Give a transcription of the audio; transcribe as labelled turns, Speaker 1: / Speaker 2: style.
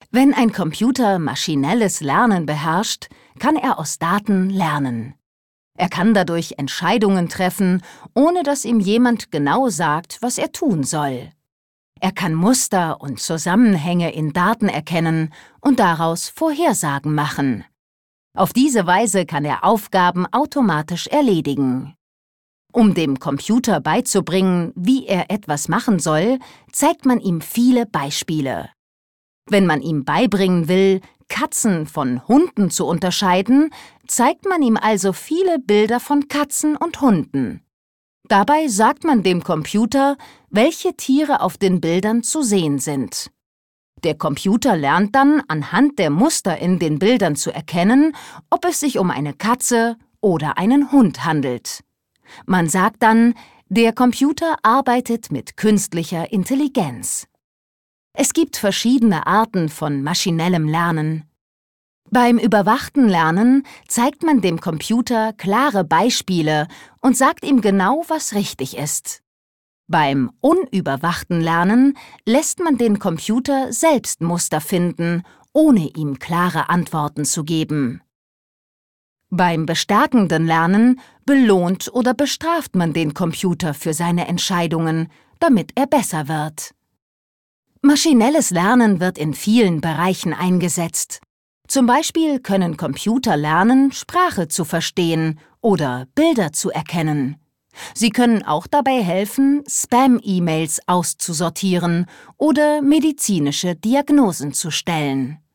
Speaker 1: Wenn ein Computer maschinelles Lernen beherrscht, kann er aus Daten lernen. Er kann dadurch Entscheidungen treffen, ohne dass ihm jemand genau sagt, was er tun soll. Er kann Muster und Zusammenhänge in Daten erkennen und daraus Vorhersagen machen. Auf diese Weise kann er Aufgaben automatisch erledigen. Um dem Computer beizubringen, wie er etwas machen soll, zeigt man ihm viele Beispiele. Wenn man ihm beibringen will, Katzen von Hunden zu unterscheiden, zeigt man ihm also viele Bilder von Katzen und Hunden. Dabei sagt man dem Computer, welche Tiere auf den Bildern zu sehen sind. Der Computer lernt dann, anhand der Muster in den Bildern zu erkennen, ob es sich um eine Katze oder einen Hund handelt. Man sagt dann, der Computer arbeitet mit künstlicher Intelligenz. Es gibt verschiedene Arten von maschinellem Lernen. Beim überwachten Lernen zeigt man dem Computer klare Beispiele und sagt ihm genau, was richtig ist. Beim unüberwachten Lernen lässt man den Computer selbst Muster finden, ohne ihm klare Antworten zu geben. Beim bestärkenden Lernen belohnt oder bestraft man den Computer für seine Entscheidungen, damit er besser wird. Maschinelles Lernen wird in vielen Bereichen eingesetzt. Zum Beispiel können Computer lernen, Sprache zu verstehen oder Bilder zu erkennen. Sie können auch dabei helfen, Spam-E-Mails auszusortieren oder medizinische Diagnosen zu stellen.